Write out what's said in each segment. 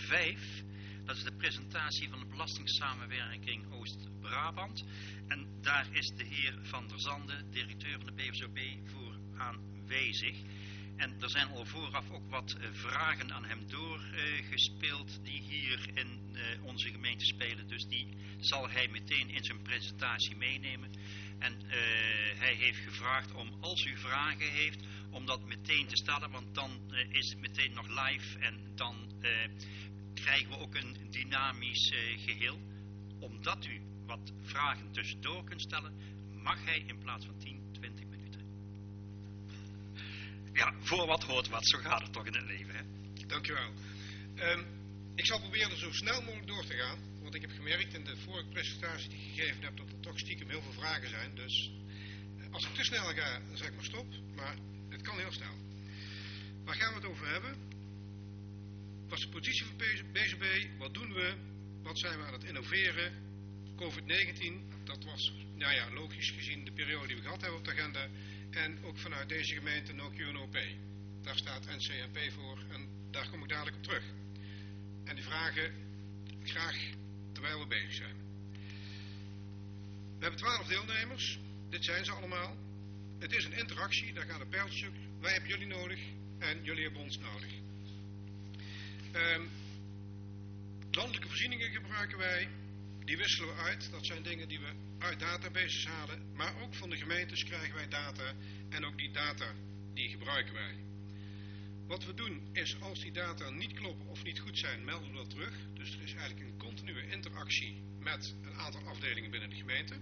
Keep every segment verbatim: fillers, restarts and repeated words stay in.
vijf. Dat is de presentatie van de belastingssamenwerking Oost-Brabant. En daar is de heer Van der Zande, directeur van de B V Z O B, voor aanwezig. En er zijn al vooraf ook wat uh, vragen aan hem doorgespeeld uh, die hier in uh, onze gemeente spelen. Dus die zal hij meteen in zijn presentatie meenemen. En uh, hij heeft gevraagd om, als u vragen heeft, om dat meteen te stellen. Want dan uh, is het meteen nog live en dan uh, krijgen we ook een dynamisch uh, geheel. Omdat u wat vragen tussendoor kunt stellen, mag hij in plaats van tien, twintig minuten. Ja, voor wat hoort wat, zo gaat het toch in het leven, hè? Dankjewel. Um, ik zal proberen zo snel mogelijk door te gaan, want ik heb gemerkt in de vorige presentatie die ik gegeven heb dat er toch stiekem heel veel vragen zijn. Dus als ik te snel ga, dan zeg ik maar stop, maar het kan heel snel. Waar gaan we het over hebben? Wat is de positie van B Z O B? Wat doen we? Wat zijn we aan het innoveren? covid negentien, dat was, nou ja, logisch gezien de periode die we gehad hebben op de agenda. En ook vanuit deze gemeente no Q no P. Daar staat N C N P voor en daar kom ik dadelijk op terug. En die vragen graag terwijl we bezig zijn. We hebben twaalf deelnemers. Dit zijn ze allemaal. Het is een interactie, daar gaat een pijltje. Wij hebben jullie nodig en jullie hebben ons nodig. Um, landelijke voorzieningen gebruiken wij. Die wisselen we uit. Dat zijn dingen die we uit databases halen. Maar ook van de gemeentes krijgen wij data. En ook die data, die gebruiken wij. Wat we doen is, als die data niet kloppen of niet goed zijn, melden we dat terug. Dus er is eigenlijk een continue interactie met een aantal afdelingen binnen de gemeente.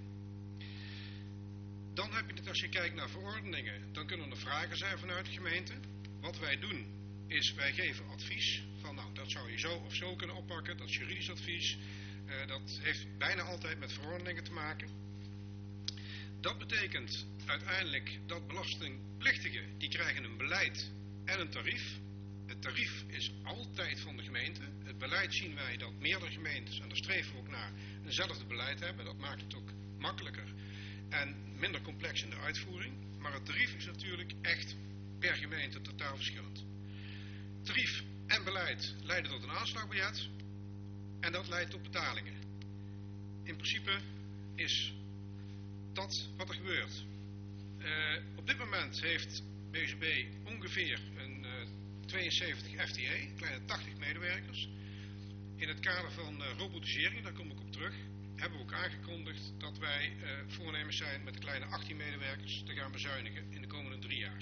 Dan heb je het, als je kijkt naar verordeningen, dan kunnen er vragen zijn vanuit de gemeente. Wat wij doen is, wij geven advies. Van nou, dat zou je zo of zo kunnen oppakken. Dat is juridisch advies. Uh, dat heeft bijna altijd met verordeningen te maken. Dat betekent uiteindelijk dat belastingplichtigen, die krijgen een beleid en een tarief. Het tarief is altijd van de gemeente. Het beleid zien wij dat meerdere gemeentes, en daar streven we ook naar, eenzelfde beleid hebben. Dat maakt het ook makkelijker en minder complex in de uitvoering. Maar het tarief is natuurlijk echt per gemeente totaal verschillend. Tarief en beleid leiden tot een aanslagbiljet. En dat leidt tot betalingen. In principe is dat wat er gebeurt. Uh, op dit moment heeft B Z O B ongeveer een uh, tweeënzeventig F T E, kleine tachtig medewerkers. In het kader van uh, robotisering, daar kom ik op terug, hebben we ook aangekondigd dat wij uh, voornemens zijn met de kleine achttien medewerkers te gaan bezuinigen in de komende drie jaar.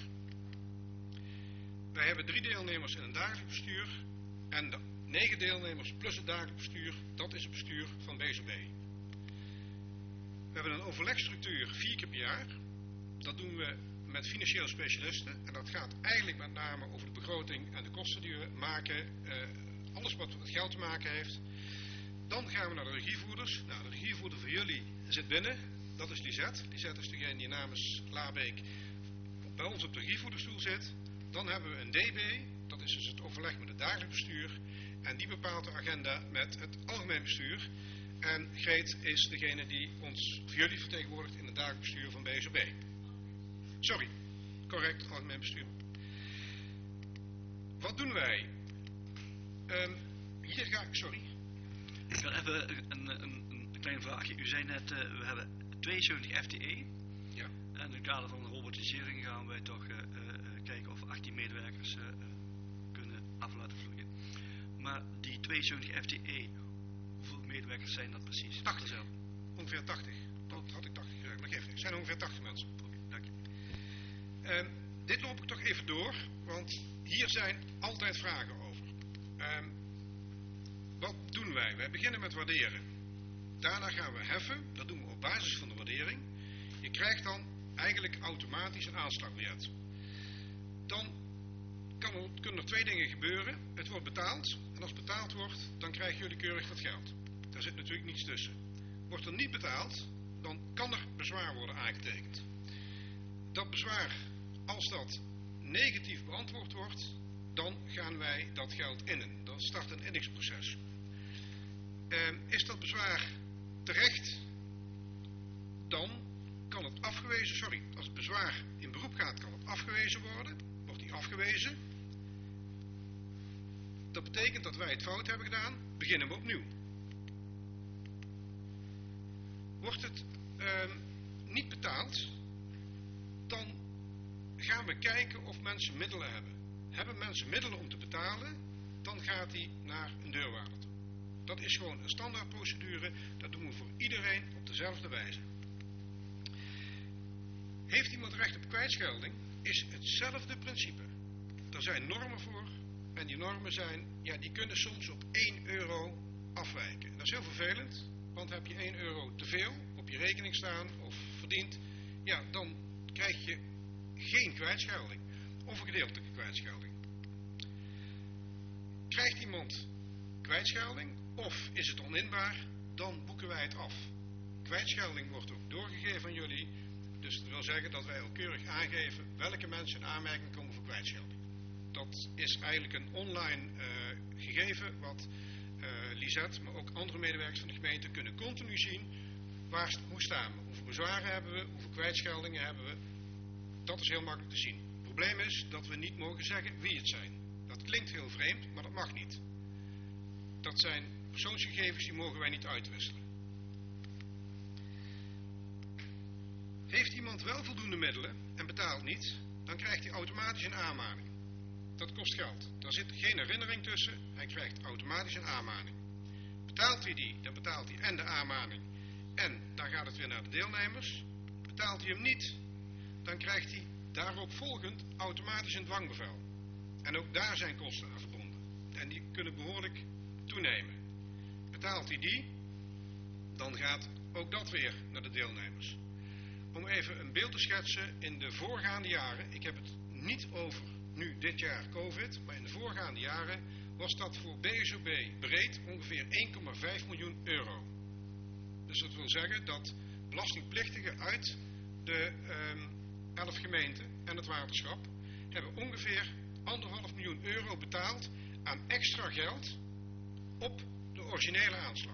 Wij hebben drie deelnemers in een dagelijks bestuur en de negen deelnemers plus het dagelijks bestuur, dat is het bestuur van B Z O B. We hebben een overlegstructuur vier keer per jaar. Dat doen we met financiële specialisten. En dat gaat eigenlijk met name over de begroting en de kosten die we maken. Uh, alles wat met geld te maken heeft. Dan gaan we naar de regievoerders. Nou, de regievoerder voor jullie zit binnen. Dat is Lisette. Lisette is degene die namens Labeek bij ons op de regievoerdersstoel zit. Dan hebben we een D B. Dat is dus het overleg met het dagelijks bestuur. En die bepaalt de agenda met het algemeen bestuur. En Greet is degene die ons, voor jullie vertegenwoordigt in het dagelijks bestuur van B Z O B. Sorry, correct, algemeen bestuur. Wat doen wij? Um, hier ga ik, sorry. Ik wil even een, een, een klein vraagje. U zei net, uh, we hebben tweeënzeventig F T E. Ja. En in het kader van de robotisering gaan wij toch uh, uh, kijken of achttien medewerkers uh, kunnen af laten vloeien. Maar die tweeënzeventig F T E, hoeveel medewerkers zijn dat precies? tachtig zelf. Ongeveer tachtig. Dat had ik tachtig gezegd, maar geef niet. Het zijn ongeveer tachtig mensen. Oké, okay, dank je. Um, dit loop ik toch even door, want hier zijn altijd vragen over. Um, wat doen wij? Wij beginnen met waarderen. Daarna gaan we heffen. Dat doen we op basis van de waardering. Je krijgt dan eigenlijk automatisch een aanslagbiljet. Dan kan er, kunnen er twee dingen gebeuren. Het wordt betaald. En als het betaald wordt, dan krijgen jullie keurig dat geld. Daar zit natuurlijk niets tussen. Wordt er niet betaald, dan kan er bezwaar worden aangetekend. Dat bezwaar, als dat negatief beantwoord wordt, dan gaan wij dat geld innen. Dan start een inningsproces. Uh, is dat bezwaar terecht, dan kan het afgewezen, sorry, als het bezwaar in beroep gaat, kan het afgewezen worden. Wordt die afgewezen, Dat betekent dat wij het fout hebben gedaan, beginnen we opnieuw. Wordt het uh, niet betaald, dan gaan we kijken of mensen middelen hebben. Hebben mensen middelen om te betalen, dan gaat hij naar een deurwaarder toe. Dat is gewoon een standaardprocedure, dat doen we voor iedereen op dezelfde wijze. Heeft iemand recht op kwijtschelding, is hetzelfde principe. Er zijn normen voor en die normen zijn, ja, die kunnen soms op één euro afwijken. Dat is heel vervelend, want heb je één euro te veel op je rekening staan of verdiend, ja, dan krijg je geen kwijtschelding of een gedeeltelijke kwijtschelding. Krijgt iemand kwijtschelding of is het oninbaar, dan boeken wij het af. Kwijtschelding wordt ook doorgegeven aan jullie, dus dat wil zeggen dat wij ook keurig aangeven welke mensen in aanmerking komen voor kwijtschelding. Dat is eigenlijk een online uh, gegeven wat uh, Lisette, maar ook andere medewerkers van de gemeente kunnen continu zien waar, hoe staan we, hoeveel bezwaren hebben we, hoeveel kwijtscheldingen hebben we. Dat is heel makkelijk te zien. Het probleem is dat we niet mogen zeggen wie het zijn. Dat klinkt heel vreemd, maar dat mag niet. Dat zijn persoonsgegevens die mogen wij niet uitwisselen. Heeft iemand wel voldoende middelen en betaalt niet, dan krijgt hij automatisch een aanmaning. Dat kost geld. Daar zit geen herinnering tussen. Hij krijgt automatisch een aanmaning. Betaalt hij die, dan betaalt hij en de aanmaning en dan gaat het weer naar de deelnemers. Betaalt hij hem niet, dan krijgt hij daarop volgend automatisch een dwangbevel. En ook daar zijn kosten aan verbonden. En die kunnen behoorlijk toenemen. Betaalt hij die, dan gaat ook dat weer naar de deelnemers. Om even een beeld te schetsen, in de voorgaande jaren, ik heb het niet over nu dit jaar COVID, maar in de voorgaande jaren was dat voor B S O B breed ongeveer één komma vijf miljoen euro. Dus dat wil zeggen dat belastingplichtigen uit de um, elf gemeenten en het waterschap hebben ongeveer anderhalf miljoen euro betaald aan extra geld op de originele aanslag.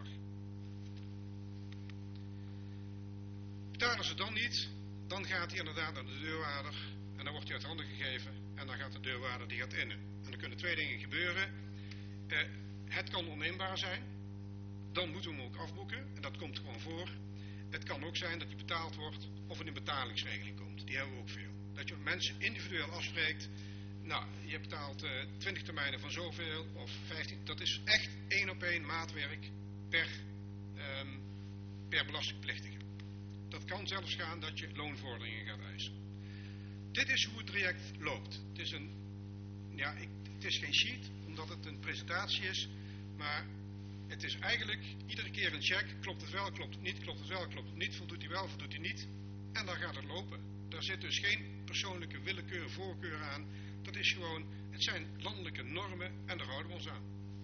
Betalen ze dan niet, dan gaat hij inderdaad naar de deurwaarder en dan wordt hij uit handen gegeven en dan gaat de deurwaarder die gaat innen. En dan kunnen twee dingen gebeuren. Uh, het kan oninbaar zijn, dan moeten we hem ook afboeken en dat komt gewoon voor. Het kan ook zijn dat hij betaald wordt of in een betalingsregeling komt. Die hebben we ook veel. Dat je met mensen individueel afspreekt, nou, je betaalt uh, twintig termijnen van zoveel of vijftien. Dat is echt één op één maatwerk per, um, per belastingplichtige. Dat kan zelfs gaan dat je loonvorderingen gaat eisen. Dit is hoe het traject loopt. Het is, een, ja, ik, het is geen sheet, omdat het een presentatie is, maar het is eigenlijk iedere keer een check. Klopt het wel, klopt het niet, klopt het wel, klopt het niet, voldoet hij wel, voldoet hij niet. En dan gaat het lopen. Daar zit dus geen persoonlijke willekeur, voorkeur aan. Dat is gewoon, het zijn landelijke normen en daar houden we ons aan.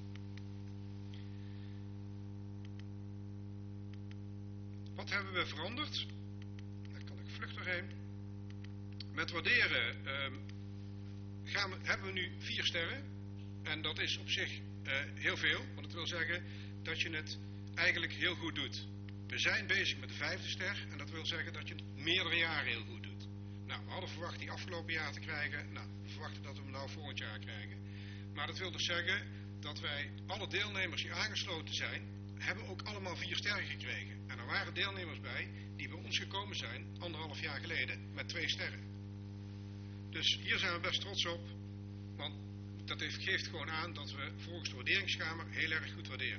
Wat hebben we veranderd? Daar kan ik vlug doorheen. Met waarderen uh, gaan we, hebben we nu vier sterren. En dat is op zich uh, heel veel. Want dat wil zeggen dat je het eigenlijk heel goed doet. We zijn bezig met de vijfde ster. En dat wil zeggen dat je het meerdere jaren heel goed doet. Nou, we hadden verwacht die afgelopen jaar te krijgen. Nou, we verwachten dat we hem nou volgend jaar krijgen. Maar dat wil dus zeggen dat wij, alle deelnemers die aangesloten zijn, hebben ook allemaal vier sterren gekregen. En er waren deelnemers bij die bij ons gekomen zijn, anderhalf jaar geleden, met twee sterren. Dus hier zijn we best trots op, want dat heeft, geeft gewoon aan dat we volgens de waarderingskamer heel erg goed waarderen.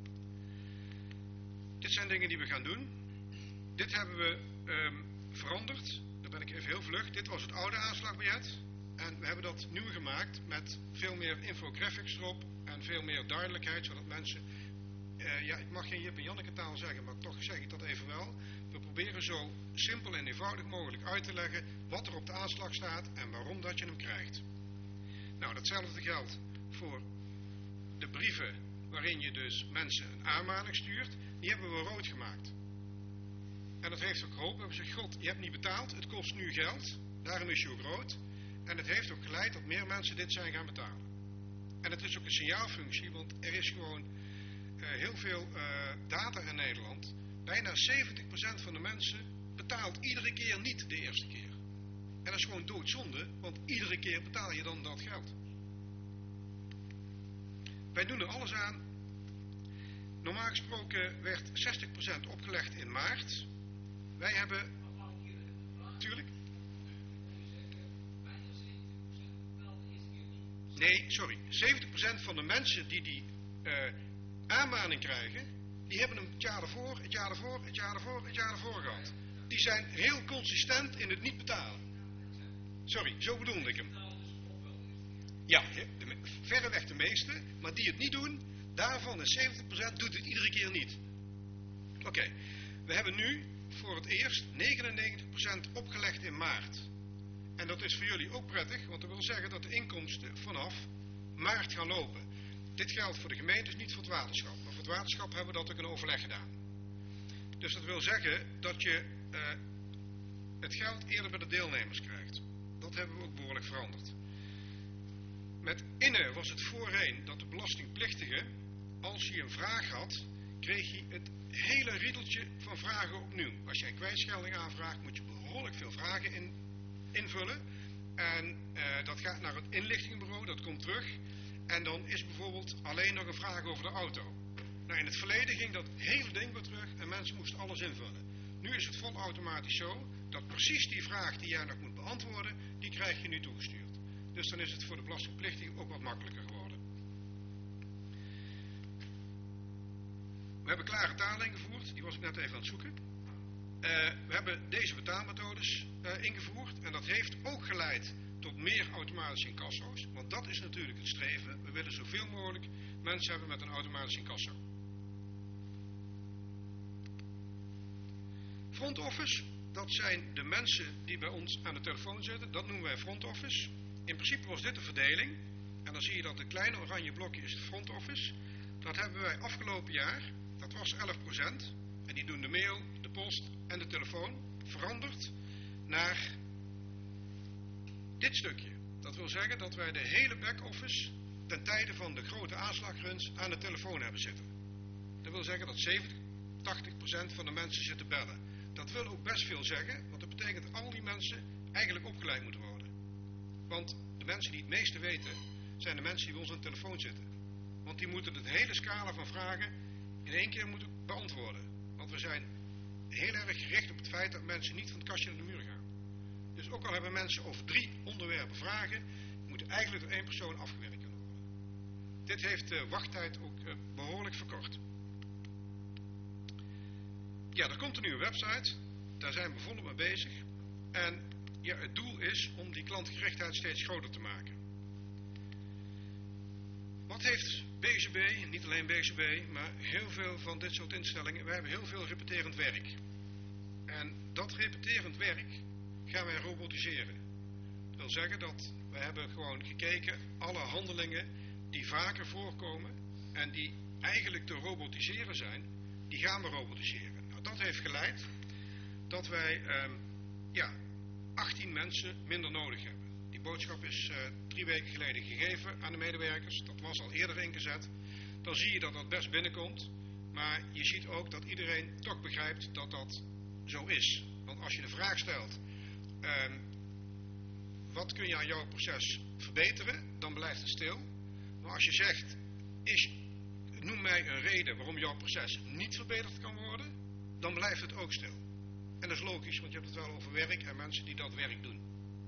Dit zijn dingen die we gaan doen. Dit hebben we um, veranderd. Dan ben ik even heel vlug. Dit was het oude aanslagbiljet. En we hebben dat nieuw gemaakt met veel meer infographics erop en veel meer duidelijkheid, zodat mensen... Uh, ja, ik mag geen Jip en Janneke taal zeggen, maar toch zeg ik dat even wel. We proberen zo simpel en eenvoudig mogelijk uit te leggen wat er op de aanslag staat en waarom dat je hem krijgt. Nou, datzelfde geldt voor de brieven waarin je dus mensen een aanmaning stuurt. Die hebben we rood gemaakt. En dat heeft ook geholpen. We hebben gezegd, god, je hebt niet betaald, het kost nu geld. Daarom is je ook rood. En het heeft ook geleid dat meer mensen dit zijn gaan betalen. En het is ook een signaalfunctie, want er is gewoon uh, heel veel uh, data in Nederland. Bijna zeventig procent van de mensen betaalt iedere keer niet de eerste keer. En dat is gewoon doodzonde, want iedere keer betaal je dan dat geld. wij doen er alles aan. Normaal gesproken werd zestig procent opgelegd in maart. Wij hebben... Tuurlijk. Nee, sorry. zeventig procent van de mensen die die uh, aanmaning krijgen, die hebben hem het jaar ervoor, het jaar ervoor, het jaar ervoor, het jaar ervoor gehad. Die zijn heel consistent in het niet betalen. Sorry, zo bedoelde ik hem. Ja, de, verreweg de meeste, maar die het niet doen, daarvan is zeventig procent doet het iedere keer niet. Oké, okay. We hebben nu voor het eerst negenennegentig procent opgelegd in maart. En dat is voor jullie ook prettig, want dat wil zeggen dat de inkomsten vanaf maart gaan lopen. Dit geldt voor de gemeentes, niet voor het waterschap. Maar voor het waterschap hebben we dat ook in overleg gedaan. Dus dat wil zeggen dat je uh, het geld eerder bij de deelnemers krijgt. Dat hebben we ook behoorlijk veranderd. Met innen was het voorheen dat de belastingplichtige, als je een vraag had, kreeg je het hele riedeltje van vragen opnieuw. Als je een kwijtschelding aanvraagt, moet je behoorlijk veel vragen in, invullen. En uh, dat gaat naar het inlichtingenbureau, dat komt terug. En dan is bijvoorbeeld alleen nog een vraag over de auto. Nou, in het verleden ging dat hele ding weer terug en mensen moesten alles invullen. Nu is het volautomatisch zo dat precies die vraag die jij nog moet beantwoorden, die krijg je nu toegestuurd. Dus dan is het voor de belastingplichtige ook wat makkelijker geworden. We hebben klare taal ingevoerd, die was ik net even aan het zoeken. Uh, we hebben deze betaalmethodes uh, ingevoerd en dat heeft ook geleid tot meer automatische incasso's, want dat is natuurlijk het streven. We willen zoveel mogelijk mensen hebben met een automatische incasso. Front office, dat zijn de mensen die bij ons aan de telefoon zitten, dat noemen wij front office. In principe was dit de verdeling en dan zie je dat het kleine oranje blokje is het front office. Dat hebben wij afgelopen jaar, dat was elf procent en die doen de mail, de post en de telefoon, veranderd naar dit stukje. Dat wil zeggen dat wij de hele back-office ten tijde van de grote aanslagruns aan de telefoon hebben zitten. Dat wil zeggen dat zeventig, tachtig procent van de mensen zitten bellen. Dat wil ook best veel zeggen, want dat betekent dat al die mensen eigenlijk opgeleid moeten worden. Want de mensen die het meeste weten, zijn de mensen die bij ons aan de telefoon zitten. Want die moeten het hele scala van vragen in één keer moeten beantwoorden. Want we zijn heel erg gericht op het feit dat mensen niet van het kastje naar de muur gaan. Dus ook al hebben mensen over drie onderwerpen vragen, moeten eigenlijk door één persoon afgewerkt kunnen worden. Dit heeft de wachttijd ook uh, behoorlijk verkort. Ja, er komt een nieuwe website. Daar zijn we volop mee bezig. En ja, het doel is om die klantgerichtheid steeds groter te maken. Wat heeft B C B, niet alleen B C B, maar heel veel van dit soort instellingen, wij hebben heel veel repeterend werk. En dat repeterend werk gaan wij robotiseren. Dat wil zeggen dat we hebben gewoon gekeken, alle handelingen die vaker voorkomen en die eigenlijk te robotiseren zijn, die gaan we robotiseren. Nou, dat heeft geleid dat wij eh, ja, achttien mensen minder nodig hebben. Die boodschap is uh, drie weken geleden gegeven aan de medewerkers. Dat was al eerder ingezet. Dan zie je dat dat best binnenkomt. Maar je ziet ook dat iedereen toch begrijpt dat dat zo is. Want als je de vraag stelt, uh, wat kun je aan jouw proces verbeteren, dan blijft het stil. Maar als je zegt, is, noem mij een reden waarom jouw proces niet verbeterd kan worden, dan blijft het ook stil. En dat is logisch, want je hebt het wel over werk en mensen die dat werk doen.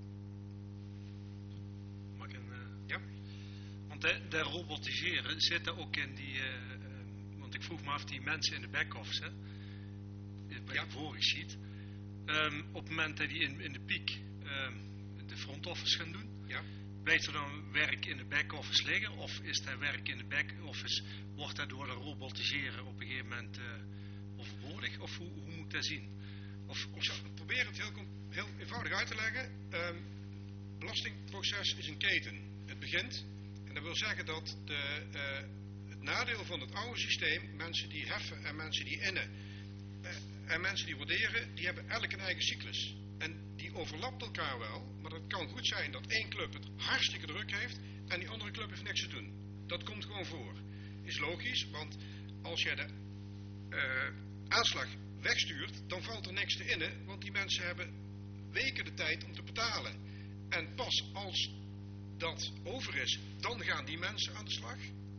Mag ik een, uh, ja? Want de, de robotiseren zit er ook in die, uh, uh, want ik vroeg me af, die mensen in de back-office, hè, bij ja. de vorige sheet, um, op het moment dat die in, in de piek um, de front-office gaan doen, ja. blijft er dan werk in de back-office liggen, of is dat werk in de back-office, wordt dat door de robotiseren op een gegeven moment uh, overbodig, of hoe, hoe moet ik dat zien? Of, of... Ik zal proberen het heel, heel eenvoudig uit te leggen. Um, belastingproces is een keten. Het begint, en dat wil zeggen dat de, uh, het nadeel van het oude systeem, mensen die heffen en mensen die innen, uh, en mensen die waarderen, die hebben elk een eigen cyclus. En die overlapt elkaar wel, maar het kan goed zijn dat één club het hartstikke druk heeft en die andere club heeft niks te doen. Dat komt gewoon voor. Is logisch, want als jij de uh, aanslag wegstuurt, dan valt er niks te innen, want die mensen hebben weken de tijd om te betalen. En pas als dat over is, dan gaan die mensen aan de slag,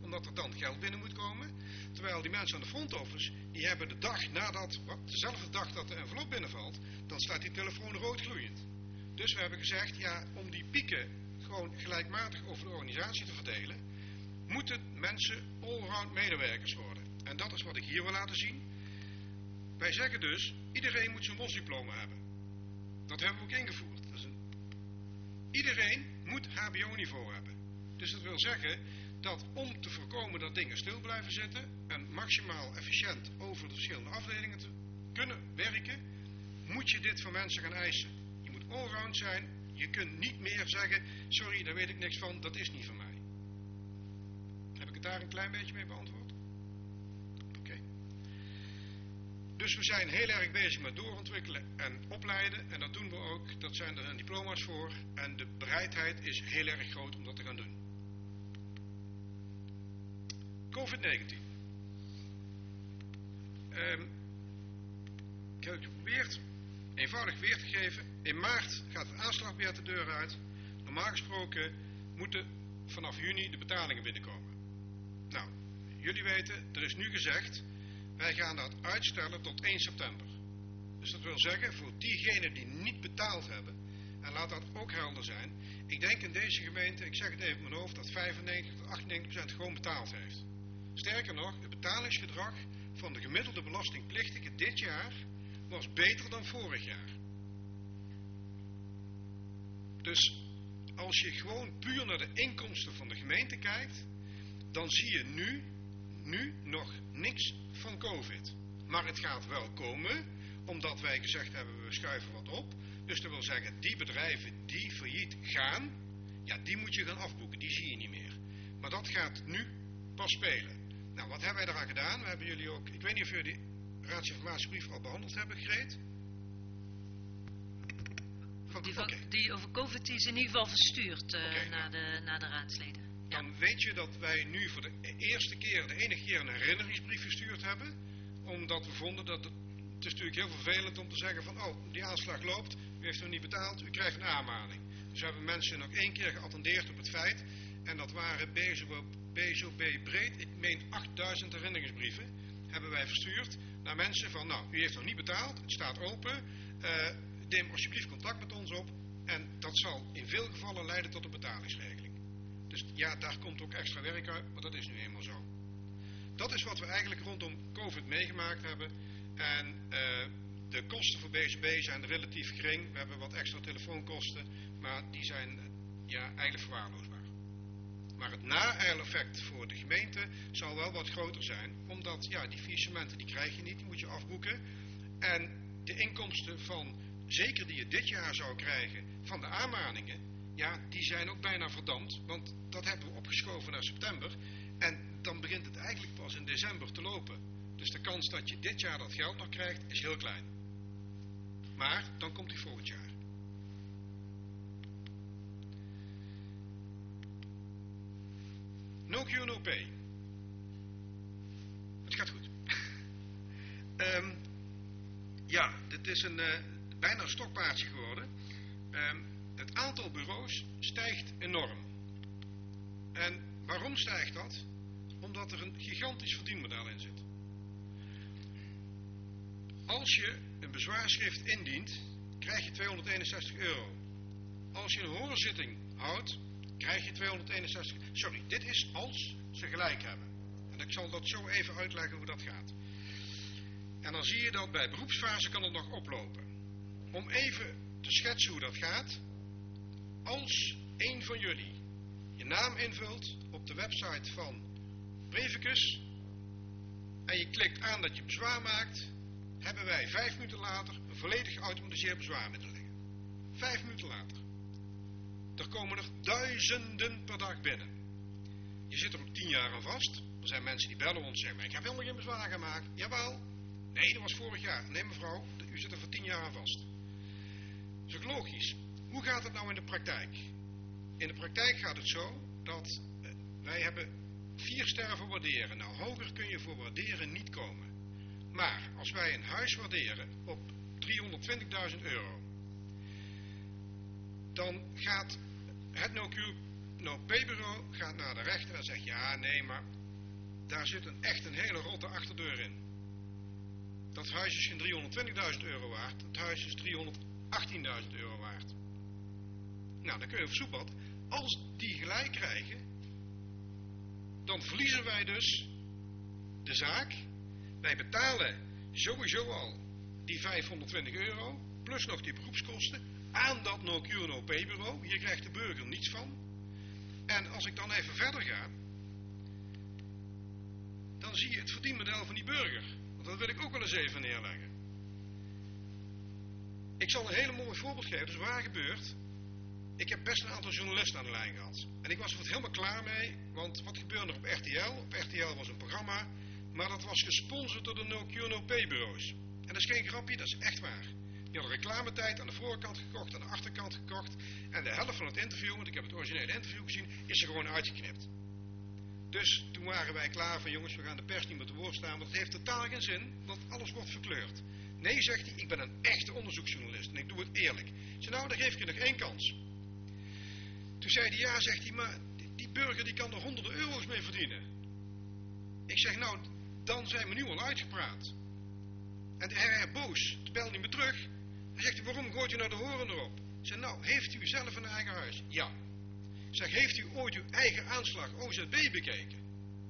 omdat er dan geld binnen moet komen. Terwijl die mensen aan de front office, die hebben de dag nadat, wat, dezelfde dag dat de envelop binnenvalt, dan staat die telefoon rood gloeiend. Dus we hebben gezegd, ja, om die pieken gewoon gelijkmatig over de organisatie te verdelen, moeten mensen allround medewerkers worden. En dat is wat ik hier wil laten zien. Wij zeggen dus, iedereen moet zijn W O S-diploma hebben. Dat hebben we ook ingevoerd. Dat is een... Iedereen moet H B O-niveau hebben. Dus dat wil zeggen dat om te voorkomen dat dingen stil blijven zitten en maximaal efficiënt over de verschillende afdelingen te kunnen werken, moet je dit van mensen gaan eisen. Je moet allround zijn. Je kunt niet meer zeggen, sorry, daar weet ik niks van, dat is niet van mij. Heb ik het daar een klein beetje mee beantwoord? Oké. Okay. Dus we zijn heel erg bezig met doorontwikkelen en opleiden. En dat doen we ook. Dat zijn er dan diploma's voor. En de bereidheid is heel erg groot om dat te gaan doen. covid negentien. Um, ik heb het geprobeerd eenvoudig weer te geven. In maart gaat het aanslagbiljet de deur uit. Normaal gesproken moeten vanaf juni de betalingen binnenkomen. Nou, jullie weten, er is nu gezegd, wij gaan dat uitstellen tot één september. Dus dat wil zeggen, voor diegenen die niet betaald hebben, en laat dat ook helder zijn, ik denk in deze gemeente, ik zeg het even in mijn hoofd, dat vijfennegentig tot achtennegentig procent gewoon betaald heeft. Sterker nog, het betalingsgedrag van de gemiddelde belastingplichtige dit jaar was beter dan vorig jaar. Dus als je gewoon puur naar de inkomsten van de gemeente kijkt, dan zie je nu, nu nog niks van COVID. Maar het gaat wel komen, omdat wij gezegd hebben, we schuiven wat op. Dus dat wil zeggen, die bedrijven die failliet gaan, ja, die moet je gaan afboeken, die zie je niet meer. Maar dat gaat nu pas spelen. Nou, wat hebben wij eraan gedaan? We hebben jullie ook, ik weet niet of jullie die raadsinformatiebrief al behandeld hebben, Greet? Van, die, van, okay. die over COVID die is in ieder geval verstuurd uh, okay, naar, ja. de, naar de raadsleden. Ja. Dan weet je dat wij nu voor de eerste keer, de enige keer een herinneringsbrief gestuurd hebben. Omdat we vonden dat het, het is natuurlijk heel vervelend om te zeggen van, oh, die aanslag loopt, u heeft hem niet betaald, u krijgt een aanmaning. Dus we hebben mensen nog één keer geattendeerd op het feit. En dat waren B S O B breed, ik meen achtduizend herinneringsbrieven, hebben wij verstuurd naar mensen van, nou, u heeft nog niet betaald, het staat open, uh, neem alsjeblieft contact met ons op. En dat zal in veel gevallen leiden tot een betalingsregeling. Dus ja, daar komt ook extra werk uit, maar dat is nu eenmaal zo. Dat is wat we eigenlijk rondom COVID meegemaakt hebben. En uh, de kosten voor B S O B zijn relatief gering. We hebben wat extra telefoonkosten, maar die zijn uh, ja, eigenlijk verwaarloosbaar. Maar het na-eileffect voor de gemeente zal wel wat groter zijn. Omdat ja, die faillissementen die krijg je niet, die moet je afboeken. En de inkomsten van, zeker die je dit jaar zou krijgen, van de aanmaningen, ja, die zijn ook bijna verdampt. Want dat hebben we opgeschoven naar september. En dan begint het eigenlijk pas in december te lopen. Dus de kans dat je dit jaar dat geld nog krijgt, is heel klein. Maar dan komt die volgend jaar. No Cure, no pay. Het gaat goed. um, ja, dit is een uh, bijna een stokpaardje geworden. Um, het aantal bureaus stijgt enorm. En waarom stijgt dat? Omdat er een gigantisch verdienmodel in zit. Als je een bezwaarschrift indient, krijg je tweehonderdeenenzestig euro. Als je een hoorzitting houdt, krijg je tweehonderdeenenzestig. Sorry, dit is als ze gelijk hebben. En ik zal dat zo even uitleggen hoe dat gaat. En dan zie je dat bij beroepsfase kan het nog oplopen. Om even te schetsen hoe dat gaat. Als een van jullie je naam invult op de website van Brevicus en je klikt aan dat je bezwaar maakt, hebben wij vijf minuten later een volledig geautomatiseerd bezwaarmiddel liggen. Vijf minuten later. Er komen er duizenden per dag binnen. Je zit er ook tien jaar aan vast. Er zijn mensen die bellen ons en zeggen, maar ik heb helemaal geen bezwaar gemaakt. Jawel. Nee, dat was vorig jaar. Nee mevrouw, u zit er voor tien jaar aan vast. Dat is ook logisch. Hoe gaat het nou in de praktijk? In de praktijk gaat het zo dat eh, wij hebben vier sterren voor waarderen. Nou, hoger kun je voor waarderen niet komen. Maar als wij een huis waarderen op driehonderdtwintigduizend euro, dan gaat het No Cure, No Pay bureau gaat naar de rechter en zegt, ja, nee, maar daar zit een, echt een hele rotte achterdeur in. Dat huis is geen driehonderdtwintigduizend euro waard, het huis is driehonderdachttienduizend euro waard. Nou, dan kun je op zoekpad. Als die gelijk krijgen, dan verliezen wij dus de zaak. Wij betalen sowieso al die vijfhonderdtwintig euro, plus nog die beroepskosten, aan dat no-cure no-pay bureau. Hier krijgt de burger niets van. En als ik dan even verder ga, dan zie je het verdienmodel van die burger. Want dat wil ik ook wel eens even neerleggen. Ik zal een hele mooi voorbeeld geven, dus waar gebeurt. Ik heb best een aantal journalisten aan de lijn gehad. En ik was er helemaal klaar mee, want wat gebeurde er op R T L? Op R T L was een programma, maar dat was gesponsord door de no-cure no-pay bureaus. En dat is geen grapje, dat is echt waar. Die hadden reclametijd aan de voorkant gekocht, aan de achterkant gekocht. En de helft van het interview, want ik heb het originele interview gezien, is er gewoon uitgeknipt. Dus toen waren wij klaar van, jongens, we gaan de pers niet meer te woord staan, want het heeft totaal geen zin, want alles wordt verkleurd. Nee, zegt hij, ik ben een echte onderzoeksjournalist en ik doe het eerlijk. Ik zei, nou, dan geef ik je nog één kans. Toen zei hij, ja, zegt hij, maar die, die burger die kan er honderden euro's mee verdienen. Ik zeg, nou, dan zijn we nu al uitgepraat. En hij werd boos, toen belde hij me terug. Dan zegt hij, waarom gooit u nou de horen erop? Ik zeg, nou, heeft u zelf een eigen huis? Ja. Ik zeg, heeft u ooit uw eigen aanslag O Z B bekeken?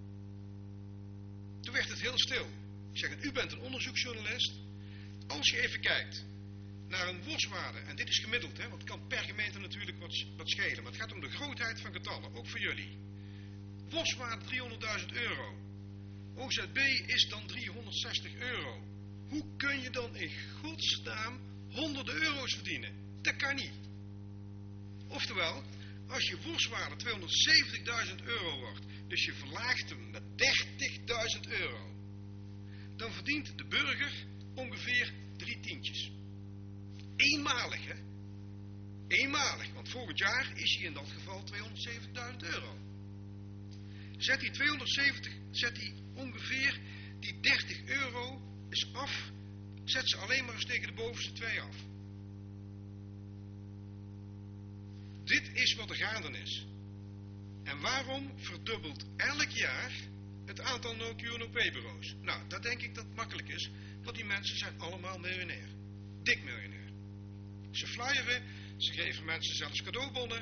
Toen werd het heel stil. Ik zeg, u bent een onderzoeksjournalist. Als je even kijkt naar een worstwaarde, en dit is gemiddeld, hè, want het kan per gemeente natuurlijk wat, wat schelen, maar het gaat om de grootheid van getallen, ook voor jullie. Worstwaarde driehonderdduizend euro. O Z B is dan driehonderdzestig euro. Hoe kun je dan in godsnaam honderden euro's verdienen? Dat kan niet. Oftewel, als je worstwaarde tweehonderdzeventigduizend euro wordt, dus je verlaagt hem met dertigduizend euro, dan verdient de burger ongeveer drie tientjes. Eenmalig, hè? Eenmalig, want volgend jaar is hij in dat geval tweehonderdzeventigduizend euro. Zet hij tweehonderdzeventig, zet hij ongeveer die dertig euro is af, zet ze alleen maar eens tegen de bovenste twee af. Dit is wat er gaande is. En waarom verdubbelt elk jaar het aantal no-cure no-pay bureaus? Nou, dat denk ik dat het makkelijk is, want die mensen zijn allemaal miljonair. Dik miljonair. Ze flyeren, ze geven mensen zelfs cadeaubonnen.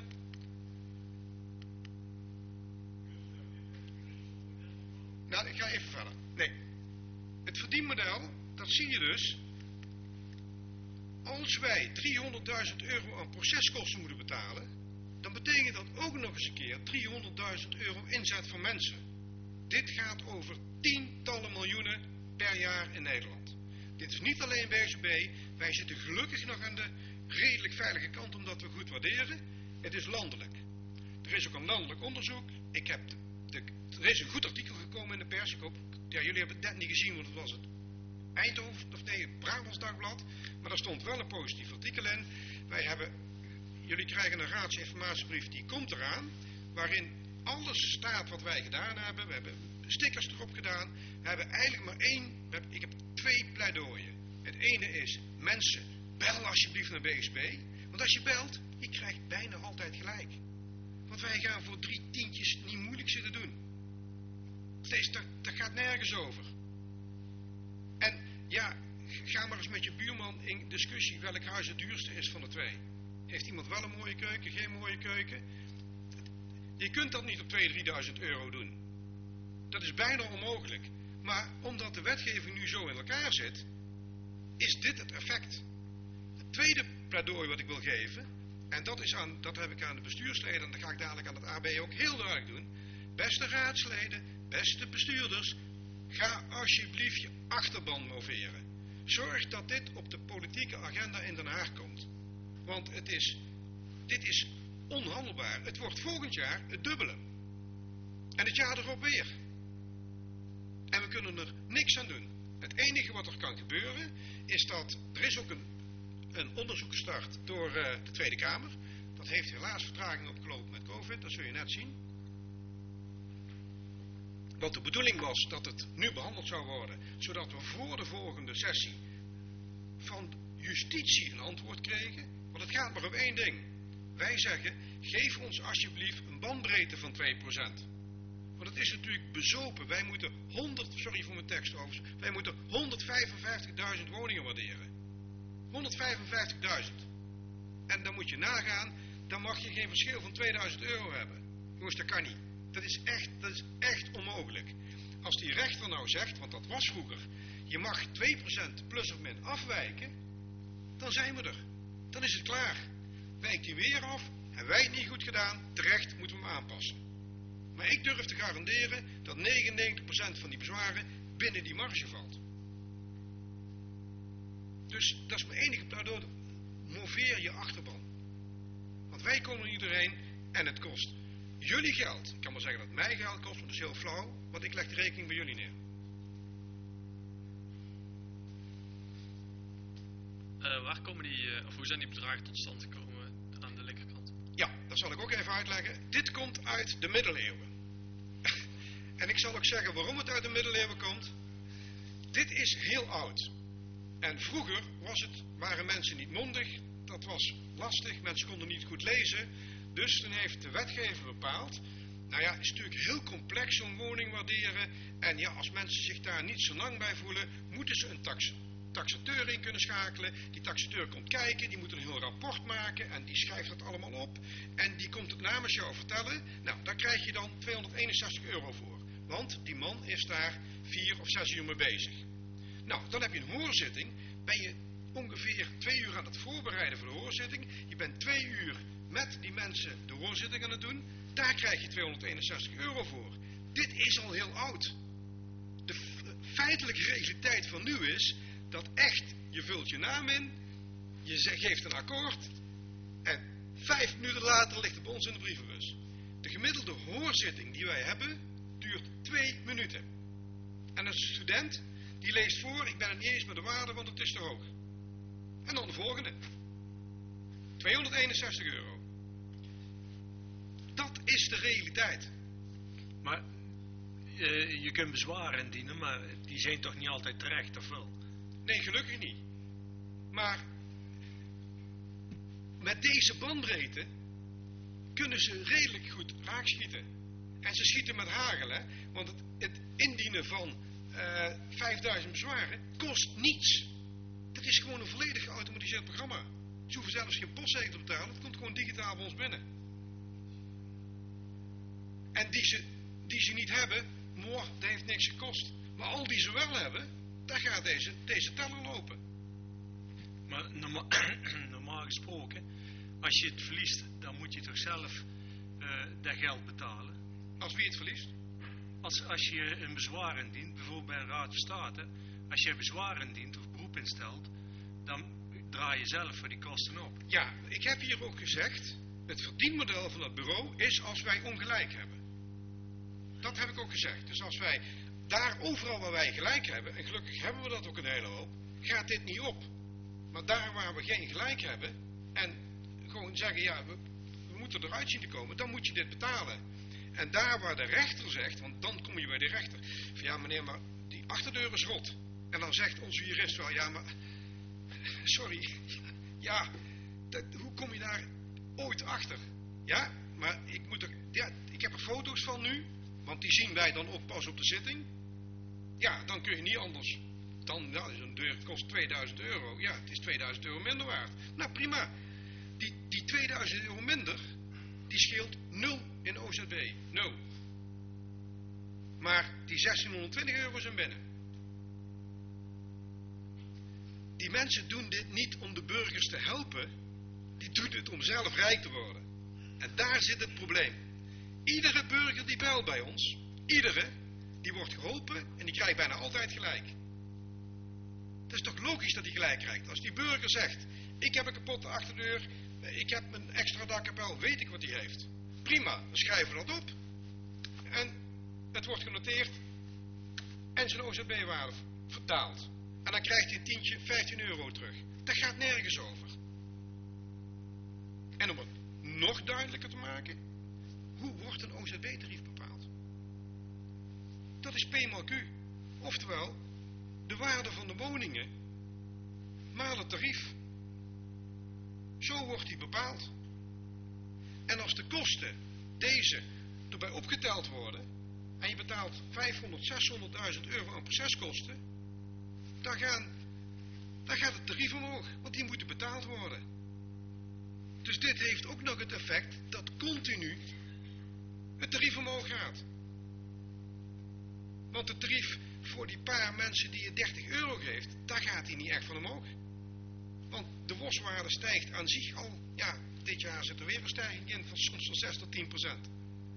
Nou, ik ga even verder. Nee. Het verdienmodel, dat zie je dus. Als wij driehonderdduizend euro aan proceskosten moeten betalen, dan betekent dat ook nog eens een keer driehonderdduizend euro inzet van mensen. Dit gaat over tientallen miljoenen per jaar in Nederland. Dit is niet alleen B Z B, wij zitten gelukkig nog aan de redelijk veilige kant omdat we goed waarderen. Het is landelijk. Er is ook een landelijk onderzoek. Ik heb de, de, er is een goed artikel gekomen in de pers. Ik hoop, ja, jullie hebben het net niet gezien, want het was het Eindhoven, of nee, het Brabants Dagblad. Maar daar stond wel een positief artikel in. Wij hebben, jullie krijgen een raadsinformatiebrief, die komt eraan, waarin alles staat wat wij gedaan hebben. We hebben stickers erop gedaan. We hebben eigenlijk maar één, we hebben, ik heb twee pleidooien. Het ene is, mensen, bel alsjeblieft naar B S B. Want als je belt, je krijgt bijna altijd gelijk. Want wij gaan voor drie tientjes niet moeilijk zitten doen. Steeds, dat, dat gaat nergens over. En ja, ga maar eens met je buurman in discussie welk huis het duurste is van de twee. Heeft iemand wel een mooie keuken, geen mooie keuken? Je kunt dat niet op tweeduizend, drieduizend euro doen. Dat is bijna onmogelijk. Maar omdat de wetgeving nu zo in elkaar zit, is dit het effect. Het tweede pleidooi wat ik wil geven, en dat, is aan, dat heb ik aan de bestuursleden, en dat ga ik dadelijk aan het A B ook heel duidelijk doen. Beste raadsleden, beste bestuurders, ga alsjeblieft je achterban moveren. Zorg dat dit op de politieke agenda in Den Haag komt. Want het is, dit is onhandelbaar. Het wordt volgend jaar het dubbele. En het jaar erop weer. En we kunnen er niks aan doen. Het enige wat er kan gebeuren, is dat er is ook een, een onderzoek gestart door uh, de Tweede Kamer. Dat heeft helaas vertraging opgelopen met COVID, dat zul je net zien. Want de bedoeling was dat het nu behandeld zou worden, zodat we voor de volgende sessie van justitie een antwoord kregen. Want het gaat maar om één ding. Wij zeggen, geef ons alsjeblieft een bandbreedte van twee procent. Want het is natuurlijk bezopen. Wij moeten honderd, sorry voor mijn tekst overigens, wij moeten honderdvijfenvijftigduizend woningen waarderen. honderdvijfenvijftigduizend. En dan moet je nagaan, dan mag je geen verschil van tweeduizend euro hebben. Jongens, dat kan niet. Dat is echt, dat is echt onmogelijk. Als die rechter nou zegt, want dat was vroeger, je mag twee procent plus of min afwijken, dan zijn we er. Dan is het klaar. Wijkt hij weer af, hebben wij het niet goed gedaan, terecht moeten we hem aanpassen. Maar ik durf te garanderen dat negenennegentig procent van die bezwaren binnen die marge valt. Dus dat is mijn enige pleidooi. Moveer je achterban. Want wij komen niet doorheen en het kost jullie geld. Ik kan maar zeggen dat het mijn geld kost, maar dat is heel flauw, want ik leg de rekening bij jullie neer. Uh, waar komen die, uh, of hoe zijn die bedragen tot stand gekomen aan de linkerkant? Ja, dat zal ik ook even uitleggen. Dit komt uit de middeleeuwen. En ik zal ook zeggen waarom het uit de middeleeuwen komt. Dit is heel oud. En vroeger was het, waren mensen niet mondig. Dat was lastig. Mensen konden niet goed lezen. Dus dan heeft de wetgever bepaald. Nou ja, het is natuurlijk heel complex zo'n woning waarderen. En ja, als mensen zich daar niet zo lang bij voelen, moeten ze een tax, taxateur in kunnen schakelen. Die taxateur komt kijken, die moet een heel rapport maken. En die schrijft dat allemaal op. En die komt het namens jou vertellen. Nou, daar krijg je dan tweehonderdeenenzestig euro voor. Want die man is daar vier of zes uur mee bezig. Nou, dan heb je een hoorzitting. Ben je ongeveer twee uur aan het voorbereiden voor de hoorzitting. Je bent twee uur met die mensen de hoorzitting aan het doen. Daar krijg je tweehonderdeenenzestig euro voor. Dit is al heel oud. De feitelijke realiteit van nu is dat echt, je vult je naam in, je geeft een akkoord en vijf minuten later ligt het bij ons in de brievenbus. De gemiddelde hoorzitting die wij hebben duurt twee minuten. En een student die leest voor, ik ben het niet eens met de waarde, want het is te hoog. En dan de volgende. tweehonderdeenenzestig euro. Dat is de realiteit. Maar uh, je kunt bezwaren indienen, maar die zijn toch niet altijd terecht, of wel? Nee, gelukkig niet. Maar met deze bandbreedte kunnen ze redelijk goed raakschieten. En ze schieten met hagel, hè. Want het, het indienen van uh, vijfduizend bezwaren kost niets. Dat is gewoon een volledig geautomatiseerd programma. Ze hoeven zelfs geen postzegel te betalen. Het komt gewoon digitaal bij ons binnen. En die ze, die ze niet hebben, mooi, dat heeft niks gekost. Maar al die ze wel hebben, daar gaat deze, deze teller lopen. Maar norma normaal gesproken, als je het verliest, dan moet je toch zelf uh, dat geld betalen. Als wie het verliest? Als, als je een bezwaar indient, bijvoorbeeld bij een Raad van State, als je bezwaar indient of beroep instelt, dan draai je zelf voor die kosten op. Ja, ik heb hier ook gezegd, het verdienmodel van het bureau is als wij ongelijk hebben. Dat heb ik ook gezegd. Dus als wij daar overal waar wij gelijk hebben, en gelukkig hebben we dat ook een hele hoop, gaat dit niet op. Maar daar waar we geen gelijk hebben, en gewoon zeggen, ja, we, we moeten eruit zien te komen, dan moet je dit betalen. En daar waar de rechter zegt, want dan kom je bij de rechter, van ja meneer, maar die achterdeur is rot. En dan zegt onze jurist wel, ja maar, sorry, ja, dat, hoe kom je daar ooit achter? Ja, maar ik moet er, ja, ik heb er foto's van nu, want die zien wij dan ook pas op de zitting. Ja, dan kun je niet anders. Dan, nou, zo'n deur kost tweeduizend euro. Ja, het is tweeduizend euro minder waard. Nou, prima. Die, die tweeduizend euro minder, die scheelt nul in O Z B. Nul. Maar die zestienhonderdtwintig euro zijn binnen. Die mensen doen dit niet om de burgers te helpen. Die doen het om zelf rijk te worden. En daar zit het probleem. Iedere burger die belt bij ons, iedere, die wordt geholpen en die krijgt bijna altijd gelijk. Het is toch logisch dat hij gelijk krijgt. Als die burger zegt, ik heb een kapotte achterdeur, ik heb een extra dakkapel, weet ik wat hij heeft. Prima, dan schrijven we dat op. En het wordt genoteerd en zijn O Z B-waarde vertaald. En dan krijgt hij een tientje, vijftien euro terug. Dat gaat nergens over. En om het nog duidelijker te maken, hoe wordt een O Z B-tarief bepaald? Dat is P maal Q. Oftewel, de waarde van de woningen maal het tarief. Zo wordt die bepaald. En als de kosten, deze, erbij opgeteld worden, en je betaalt vijfhonderd, zeshonderdduizend euro aan proceskosten, dan, gaan, dan gaat het tarief omhoog, want die moeten betaald worden. Dus dit heeft ook nog het effect dat continu het tarief omhoog gaat. Want het tarief voor die paar mensen die je dertig euro geeft, daar gaat hij niet echt van omhoog. Want de worstwaarde stijgt aan zich al, ja, dit jaar zit er weer een stijging in van soms van zes tot tien procent.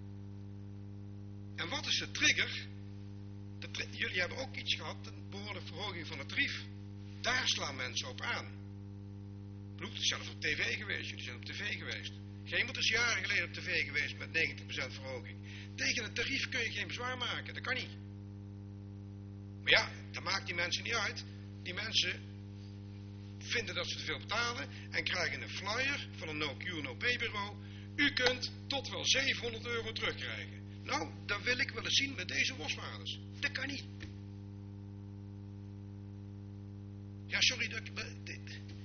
En wat is de trigger? De tri- Jullie hebben ook iets gehad, een behoorlijke verhoging van het tarief. Daar slaan mensen op aan. Het is zelfs op tv geweest, jullie zijn op tv geweest. Geen is jaren geleden op tv geweest met negentig procent verhoging. Tegen het tarief kun je geen bezwaar maken, dat kan niet. Maar ja, dat maakt die mensen niet uit. Die mensen vinden dat ze te veel betalen en krijgen een flyer van een no-Q, no-pay bureau. U kunt tot wel zevenhonderd euro terugkrijgen. Nou, dat wil ik wel eens zien met deze worstwaarders. Dat kan niet. Ja, sorry, dat, ik,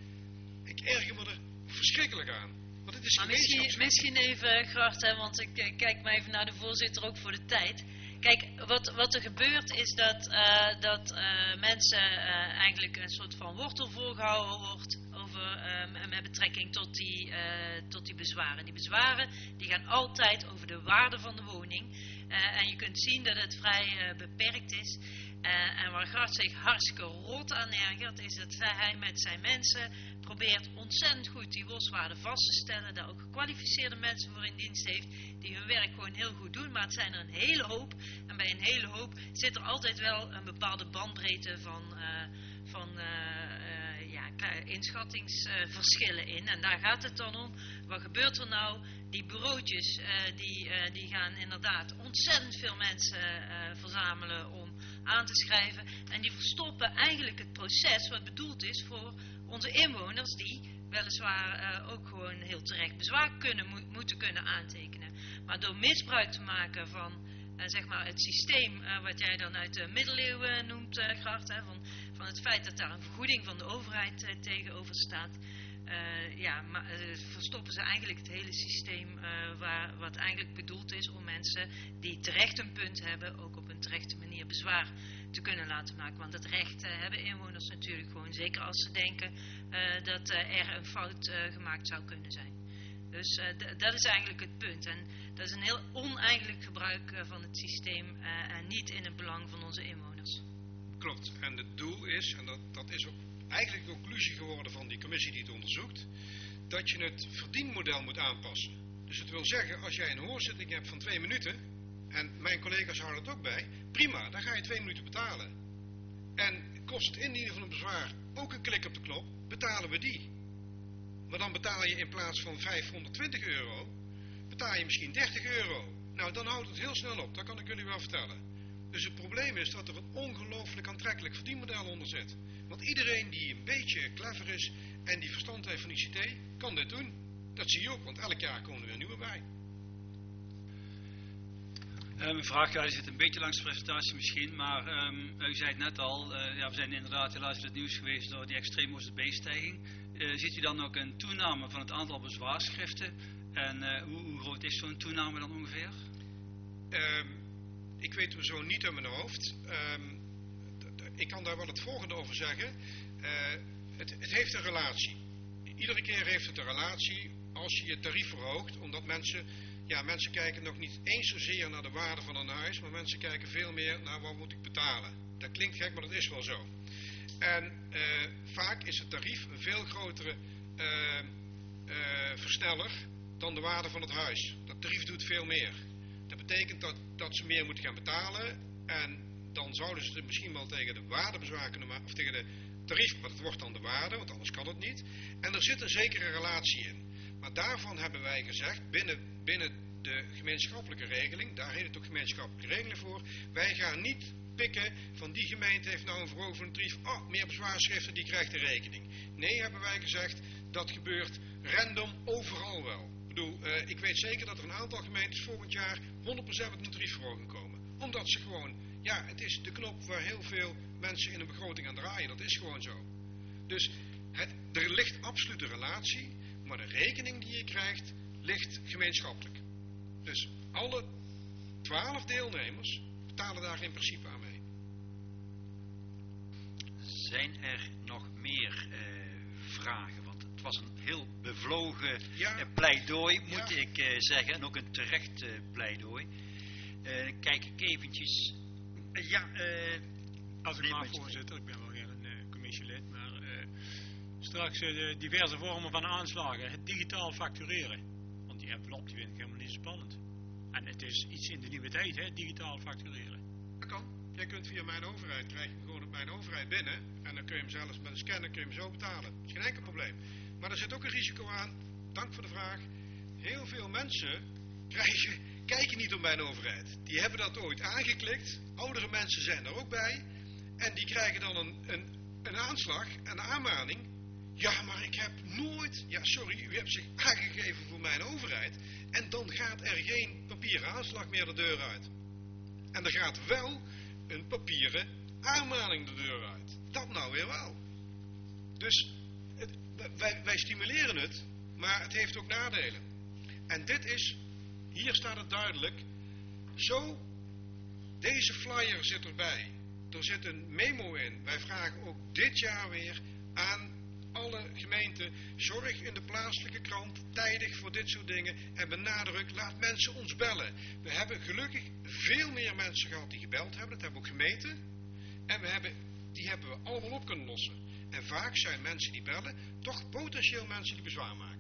ik erger me er verschrikkelijk aan. Want het is Maar misschien, misschien even, Gert, hè, want ik eh, kijk maar even naar de voorzitter ook voor de tijd. Kijk, wat, wat er gebeurt is dat, uh, dat uh, mensen uh, eigenlijk een soort van wortel voorgehouden wordt over, uh, met betrekking tot die, uh, tot die bezwaren. Die bezwaren die gaan altijd over de waarde van de woning. Uh, en je kunt zien dat het vrij uh, beperkt is. Uh, en waar Gert zich hartstikke rot aan ergert, is dat hij met zijn mensen probeert ontzettend goed die worstwaarde vast te stellen, daar ook gekwalificeerde mensen voor in dienst heeft, die hun werk gewoon heel goed doen, maar het zijn er een hele hoop, en bij een hele hoop zit er altijd wel een bepaalde bandbreedte van, uh, van uh, uh, ja, inschattingsverschillen uh, in, en daar gaat het dan om. Wat gebeurt er nou? Die bureautjes, uh, die, uh, die gaan inderdaad ontzettend veel mensen uh, verzamelen om aan te schrijven, en die verstoppen eigenlijk het proces wat bedoeld is voor onze inwoners, die weliswaar uh, ook gewoon heel terecht bezwaar kunnen, mo- moeten kunnen aantekenen. Maar door misbruik te maken van uh, zeg maar het systeem uh, wat jij dan uit de middeleeuwen noemt, uh, Gert, hè, van, van het feit dat daar een vergoeding van de overheid uh, tegenover staat, uh, ja, maar, uh, verstoppen ze eigenlijk het hele systeem uh, waar, wat eigenlijk bedoeld is om mensen die terecht een punt hebben ook op een terechte manier bezwaar te kunnen laten maken. Want het recht uh, hebben inwoners natuurlijk gewoon, zeker als ze denken uh, dat uh, er een fout uh, gemaakt zou kunnen zijn. Dus uh, d- dat is eigenlijk het punt. En dat is een heel oneigenlijk gebruik uh, van het systeem uh, en niet in het belang van onze inwoners. Klopt. En het doel is, en dat, dat is ook eigenlijk de conclusie geworden van die commissie die het onderzoekt, dat je het verdienmodel moet aanpassen. Dus het wil zeggen, als jij een hoorzitting hebt van twee minuten, en mijn collega's houden het ook bij, prima, dan ga je twee minuten betalen. En kost het indienen van een bezwaar ook een klik op de knop, betalen we die. Maar dan betaal je in plaats van vijfhonderdtwintig euro, betaal je misschien dertig euro. Nou, dan houdt het heel snel op, dat kan ik jullie wel vertellen. Dus het probleem is dat er een ongelooflijk aantrekkelijk verdienmodel onder zit. Want iedereen die een beetje clever is en die verstand heeft van I C T, kan dit doen. Dat zie je ook, want elk jaar komen er weer nieuwe bij. Uh, mijn vraag, ja, zit een beetje langs de presentatie misschien, maar um, u zei het net al, uh, ja, we zijn inderdaad helaas in het nieuws geweest door die extreme O Z B-stijging. Uh, ziet u dan ook een toename van het aantal bezwaarschriften en uh, hoe, hoe groot is zo'n toename dan ongeveer? Um, ik weet hem zo niet uit mijn hoofd. Um, d- d- ik kan daar wel het volgende over zeggen. Uh, het, het heeft een relatie. Iedere keer heeft het een relatie als je je tarief verhoogt, omdat mensen... Ja, mensen kijken nog niet eens zozeer naar de waarde van een huis, maar mensen kijken veel meer naar wat moet ik betalen. Dat klinkt gek, maar dat is wel zo. En uh, vaak is het tarief een veel grotere uh, uh, versneller dan de waarde van het huis. Dat tarief doet veel meer. Dat betekent dat, dat ze meer moeten gaan betalen en dan zouden ze het misschien wel tegen de waarde bezwaar kunnen maken, of tegen de tarief, maar dat wordt dan de waarde, want anders kan het niet. En er zit een zekere relatie in. Maar daarvan hebben wij gezegd, binnen, binnen de gemeenschappelijke regeling, daar heet het ook gemeenschappelijke regeling voor, wij gaan niet pikken van die gemeente heeft nou een verhoging tarief, oh, meer bezwaarschriften, die krijgt een rekening. Nee, hebben wij gezegd, dat gebeurt random overal wel. Ik bedoel, uh, ik weet zeker dat er een aantal gemeentes volgend jaar honderd procent met een tariefverhoging komen. Omdat ze gewoon, ja, het is de knop waar heel veel mensen in een begroting aan draaien, dat is gewoon zo. Dus het, er ligt absoluut een relatie, maar de rekening die je krijgt, ligt gemeenschappelijk. Dus alle twaalf deelnemers betalen daar in principe aan mee. Zijn er nog meer uh, vragen? Want het was een heel bevlogen Ja. uh, pleidooi, moet Ja. ik uh, zeggen. En ook een terecht uh, pleidooi. Uh, kijk ik eventjes. Uh, ja, uh, Als ik mag, voorzitter, ik ben wel geen uh, commissielid, maar uh, straks uh, de diverse vormen van aanslagen, het digitaal factureren. Want die envelop die vind ik helemaal niet zo spannend. En het is iets in de nieuwe tijd, hè, digitaal factureren. Dat kan. Jij kunt via Mijn Overheid, krijg je hem gewoon op Mijn Overheid binnen. En dan kun je hem zelfs met een scanner kun je hem zo betalen. Dat is geen enkel probleem. Maar er zit ook een risico aan. Dank voor de vraag. Heel veel mensen krijgen, kijken niet op Mijn Overheid. Die hebben dat ooit aangeklikt. Oudere mensen zijn er ook bij. En die krijgen dan een, een, een aanslag, een aanmaning. Ja, maar ik heb nooit... Ja, sorry, u hebt zich aangegeven voor Mijn Overheid. En dan gaat er geen papieren aanslag meer de deur uit. En er gaat wel een papieren aanmaning de deur uit. Dat nou weer wel. Dus het, wij, wij stimuleren het, maar het heeft ook nadelen. En dit is, hier staat het duidelijk, zo, deze flyer zit erbij. Er zit een memo in. Wij vragen ook dit jaar weer aan alle gemeenten, zorg in de plaatselijke krant tijdig voor dit soort dingen en benadruk, laat mensen ons bellen. We hebben gelukkig veel meer mensen gehad die gebeld hebben, dat hebben we ook gemeten. En we hebben, die hebben we allemaal op kunnen lossen. En vaak zijn mensen die bellen toch potentieel mensen die bezwaar maken.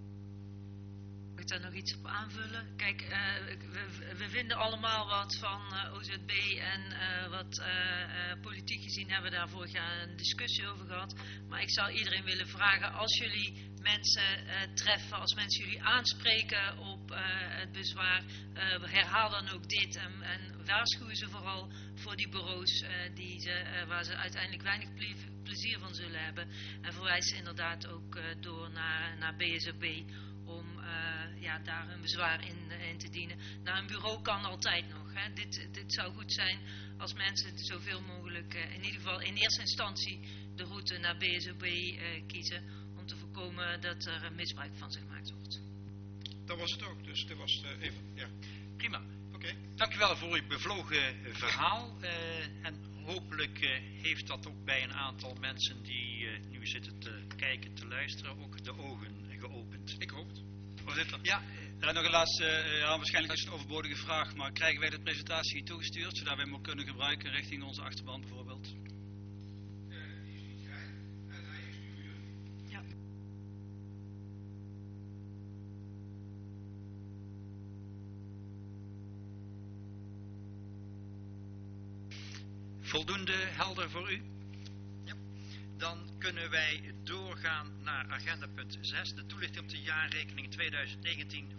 Mag ik daar nog iets op aanvullen? Kijk, uh, we, we vinden allemaal wat van uh, O Z B en uh, wat uh, uh, politiek gezien hebben we daar vorig jaar een discussie over gehad. Maar ik zou iedereen willen vragen, als jullie mensen uh, treffen, als mensen jullie aanspreken op uh, het bezwaar, uh, herhaal dan ook dit en, en waarschuwen ze vooral voor die bureaus uh, die ze, uh, waar ze uiteindelijk weinig ple plezier van zullen hebben. En verwijs ze inderdaad ook uh, door naar, naar B S O B om uh, ja, daar een bezwaar in, uh, in te dienen. Nou, een bureau kan altijd nog. Hè. Dit, dit zou goed zijn als mensen zoveel mogelijk, uh, in ieder geval in eerste instantie, de route naar B S O B uh, kiezen, om te voorkomen dat er uh, misbruik van zich gemaakt wordt. Dat was het ook, dus dit was uh, even, ja. Prima. Oké. Okay. Dank u wel voor uw bevlogen verhaal. Uh, en hopelijk uh, heeft dat ook bij een aantal mensen die uh, nu zitten te kijken, te luisteren, ook de ogen geopend. Ik hoop het. Voorzitter. Ja. Uh, nog een laatste, uh, ja, waarschijnlijk is het een overbodige vraag, maar krijgen wij de presentatie toegestuurd, zodat wij hem ook kunnen gebruiken richting onze achterban bijvoorbeeld? Ja, die is niet vrij. En hij is nu weer. Ja. Voldoende helder voor u? Ja. Dan kunnen wij doorgaan naar agenda punt zes, de toelichting op de jaarrekening twintig negentien